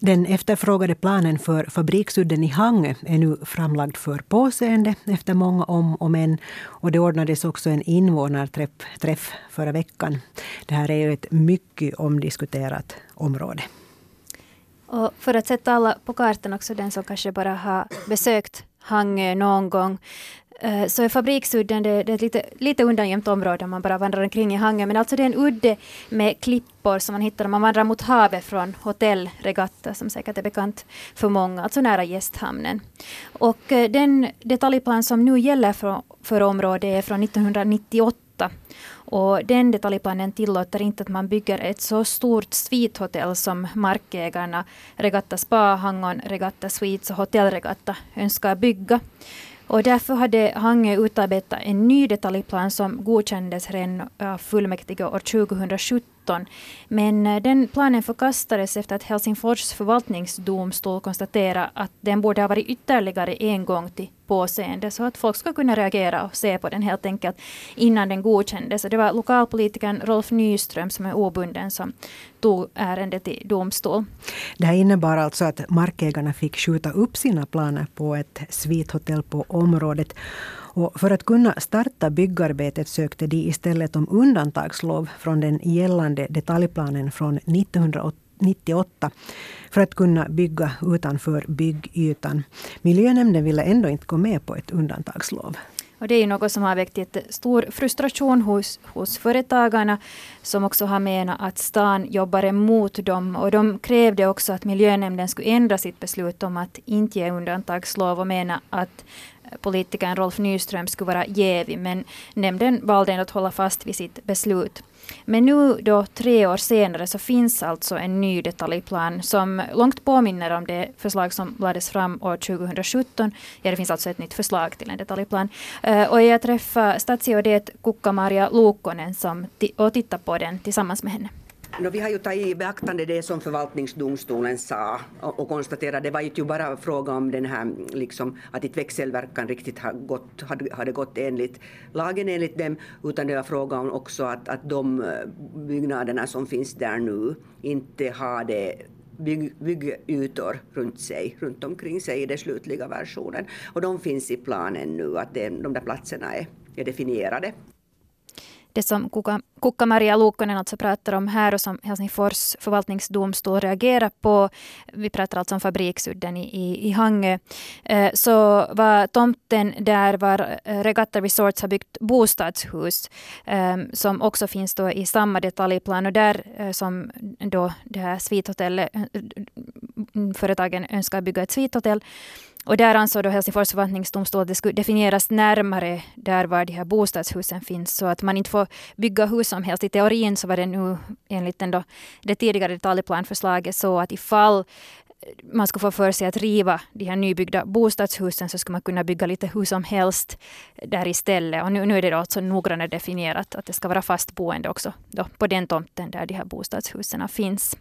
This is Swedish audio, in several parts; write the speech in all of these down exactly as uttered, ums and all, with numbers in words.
Den efterfrågade planen för fabriksudden i Hangö är nu framlagd för påseende efter många om och men. Och det ordnades också en invånarträff träff förra veckan. Det här är ju ett mycket omdiskuterat område. Och för att sätta alla på kartan också, den som kanske bara har besökt Hangö någon gång, så är fabriksudden det, det är ett lite, lite undangömt område om man bara vandrar omkring i Hangö. Men alltså det är en udde med klippor som man hittar om man vandrar mot havet från Hotell Regatta, som säkert är bekant för många, alltså nära gästhamnen. Och den detaljplan som nu gäller för, för området är från nittonhundranittioåtta. Och den detaljplanen tillåter inte att man bygger ett så stort svithotell som markägarna Regatta Spa, Hangon, Regatta Suites och Hotell Regatta önskar bygga. Och därför hade Hangö utarbetat en ny detaljplan som godkändes redan av fullmäktige år tjugohundrasjutton. Men den planen förkastades efter att Helsingfors förvaltningsdomstol konstaterade att den borde ha varit ytterligare en gång till påseende, så att folk ska kunna reagera och se på den helt enkelt innan den godkändes. Så det var lokalpolitikern Rolf Nyström som är obunden som tog ärendet till domstol. Det här innebar alltså att markägarna fick skjuta upp sina planer på ett svithotell på området. Och för att kunna starta byggarbetet sökte de istället om undantagslov från den gällande detaljplanen från nittonhundranittioåtta för att kunna bygga utanför byggytan. Miljönämnden ville ändå inte gå med på ett undantagslov. Och det är ju något som har väckt stor frustration hos, hos företagarna, som också har menat att stan jobbar emot dem. Och de krävde också att miljönämnden skulle ändra sitt beslut om att inte ge undantagslov och mena att politikern Rolf Nyström skulle vara jävig. Men nämnden valde att hålla fast vid sitt beslut. Men nu då tre år senare så finns alltså en ny detaljplan som långt påminner om det förslag som lades fram år tjugohundrasjutton. Ja, det finns alltså ett nytt förslag till en detaljplan. Uh, och jag träffade statsrådet Kukka-Maria Luukkonen som t- och tittar på den tillsammans med henne. No, vi har ju tagit i beaktande det som förvaltningsdomstolen sa och, och konstaterade det var ju bara fråga om den här, liksom, att ett växelverkan riktigt har gått, hade, hade gått enligt lagen enligt dem, utan det var fråga om också att, att de byggnaderna som finns där nu inte hade bygg, byggytor runt sig, runt omkring sig i den slutliga versionen. Och de finns i planen nu, att det, de där platserna är, är definierade. Det som Kukka-Maria Luukkonen alltså pratar om här och som Helsingfors förvaltningsdomstol reagerar på, vi pratar alltså om fabriksudden i, i, i Hangö, eh, så var tomten där var Regatta Resorts har byggt bostadshus eh, som också finns då i samma detaljplan, och där eh, som då det här svithotellet, företagen önskar bygga ett svithotell. Och där ansåg då Helsingfors förvaltningsdomstol att det skulle definieras närmare där var de här bostadshusen finns, så att man inte får bygga hus som helst. I teorin så var det nu enligt den då, det tidigare detaljplanförslaget så att ifall man skulle få för sig att riva de här nybyggda bostadshusen så skulle man kunna bygga lite hus som helst där istället. Och nu, nu är det då alltså noggrannare definierat att det ska vara fast boende också då på den tomten där de här bostadshusen finns.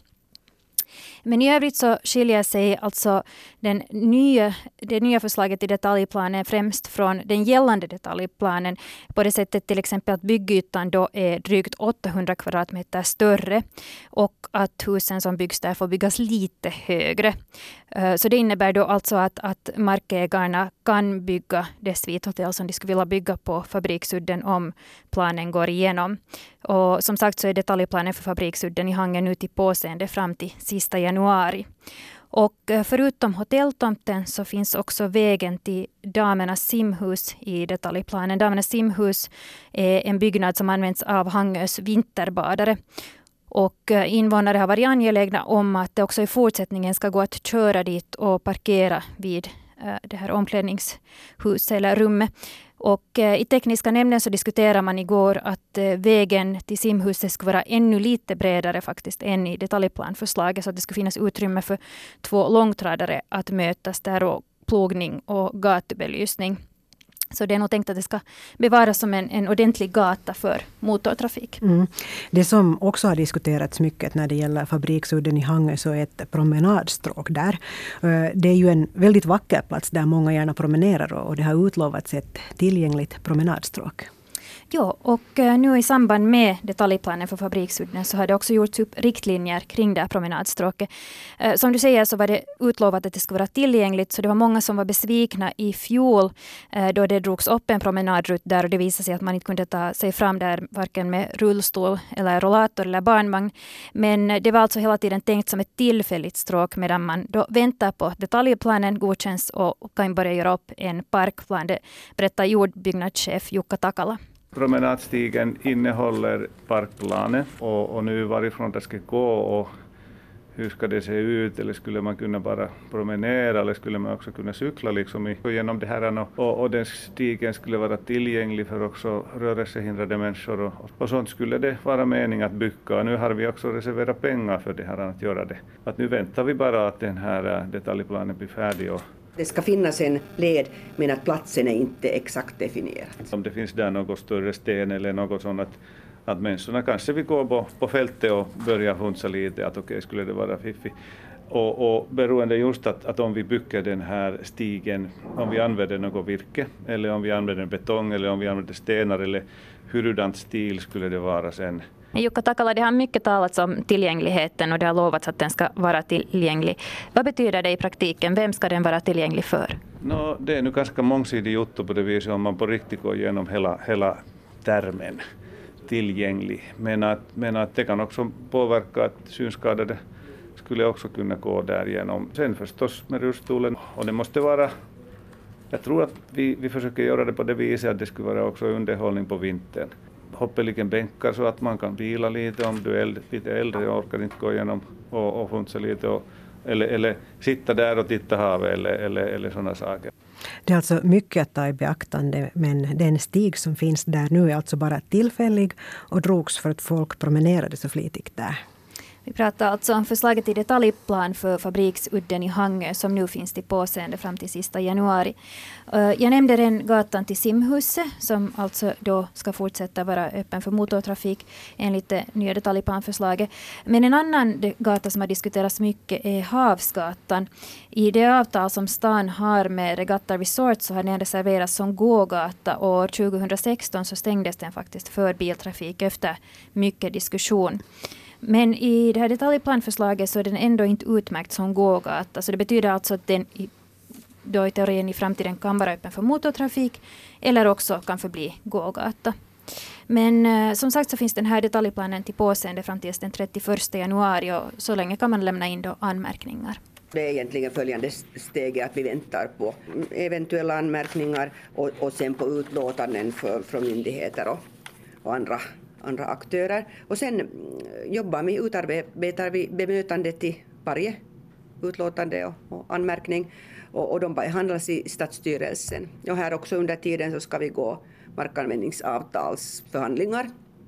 Men i övrigt så skiljer sig alltså den nya, det nya förslaget i detaljplanen främst från den gällande detaljplanen på det sättet till exempel att byggytan då är drygt åttahundra kvadratmeter större och att husen som byggs där får byggas lite högre. Så det innebär då alltså att, att markägarna kan bygga det svithotell som de skulle vilja bygga på fabriksudden om planen går igenom. Och som sagt så är detaljplanen för fabriksudden i Hangö nu till påseende fram till sista januari. Och förutom hotelltomten så finns också vägen till Damernas simhus i detaljplanen. Damernas simhus är en byggnad som används av Hangös vinterbadare. Och invånare har varit angelägna om att det också i fortsättningen ska gå att köra dit och parkera vid det här omklädningshuset eller rummet. Och i tekniska nämnden så diskuterar man igår att vägen till simhuset ska vara ännu lite bredare faktiskt än i detaljplanförslaget, så att det ska finnas utrymme för två långtradare att mötas där och plogning och gatubelysning. Så det är nog tänkt att det ska bevaras som en, en ordentlig gata för motortrafik. Mm. Det som också har diskuterats mycket när det gäller fabriksudden i Hangö så är ett promenadstråk där. Det är ju en väldigt vacker plats där många gärna promenerar och det har utlovats ett tillgängligt promenadstråk. Ja, och nu i samband med detaljplanen för Fabriksudden så har det också gjorts upp riktlinjer kring det här promenadstråket. Som du säger så var det utlovat att det skulle vara tillgängligt, så det var många som var besvikna i fjol då det drogs upp en promenadrut där och det visade sig att man inte kunde ta sig fram där varken med rullstol eller rollator eller barnvagn. Men det var alltså hela tiden tänkt som ett tillfälligt stråk medan man då väntar på att detaljplanen godkänns och kan börja göra upp en parkplan. Det berättar jordbyggnadschef Jukka Takala. Promenadstigen innehåller parkplaner och, och nu varifrån det ska gå och hur ska det se ut, eller skulle man kunna bara promenera eller skulle man också kunna cykla liksom i, genom det här och, och den stigen skulle vara tillgänglig för också rörelsehindrade människor och, och sånt skulle det vara mening att bygga. Nu har vi också reserverat pengar för det här att göra det. Att nu väntar vi bara att den här detaljplanen blir färdig. Och det ska finnas en led men att platsen är inte exakt definierad. Om det finns där något större sten eller något sånt att Att människorna kanske vill gå på, på fältet och börja funsa lite att okej, okay, skulle det vara fiffigt. Och, och beroende just att, att om vi bygger den här stigen, om vi använder något virke eller om vi använder betong eller om vi använder stenar eller hurudant stil skulle det vara sen. Jukka Takala, det har mycket talats om tillgängligheten och det har lovats att den ska vara tillgänglig. Vad betyder det i praktiken? Vem ska den vara tillgänglig för? No, det är nu ganska mångsidig juttu på det viset om man på riktigt går igenom hela, hela termen. Tillgänglig. Men att, men att det kan också påverka att synskadade skulle också kunna gå där igenom. Sen förstås med rullstolen. Och det måste vara, jag tror att vi, vi försöker göra det på det viset att det skulle vara också underhållning på vintern. Hoppeligen bänkar så att man kan vila lite om du är äldre, lite äldre och orkar inte gå igenom och, och funsa lite. Och, eller, eller sitta där och titta havet eller, eller, eller sådana saker. Det är alltså mycket att ta i beaktande, men den stig som finns där nu är alltså bara tillfällig och drogs för att folk promenerade så flitigt där. Vi pratar alltså om förslaget till detaljplan för Fabriksudden i Hangö som nu finns till påseende fram till sista januari. Jag nämnde den gatan till Simhuset som alltså då ska fortsätta vara öppen för motortrafik enligt det nya detaljplanförslaget. Men en annan gata som har diskuterats mycket är Havsgatan. I det avtal som stan har med Regatta Resort så har den reserverats som gågata och år tjugohundrasexton så stängdes den faktiskt för biltrafik efter mycket diskussion. Men i det här detaljplanförslaget så är den ändå inte utmärkt som gågata. Så det betyder alltså att den i, då i teorin i framtiden kan vara öppen för motortrafik eller också kan förbli gågata. Men eh, som sagt så finns den här detaljplanen till påseende fram till den trettioförsta januari och så länge kan man lämna in då anmärkningar. Det är egentligen följande steg att vi väntar på eventuella anmärkningar och, och sen på utlåtanden för, från myndigheter och, och andra andra aktörer. Och sen jobbar vi, utarbetar vi bemötandet till varje utlåtande och, och anmärkning och, och de behandlas i stadsstyrelsen. Och här också under tiden så ska vi gå markanvändningsavtalsförhandlingar.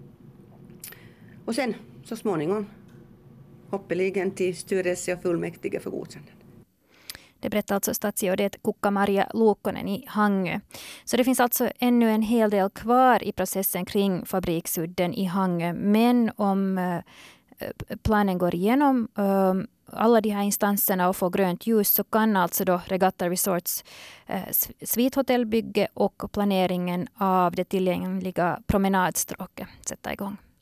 Och sen så småningom hoppeligen till styrelse och fullmäktige för godkännande. Det berättar alltså statsrådet Kukka-Maria Luukkonen i Hangö. Så det finns alltså ännu en hel del kvar i processen kring Fabriksudden i Hangö. Men om planen går igenom alla de här instanserna och får grönt ljus så kan alltså då Regatta Resorts svithotellbygge och planeringen av det tillgängliga promenadstråket sätta igång.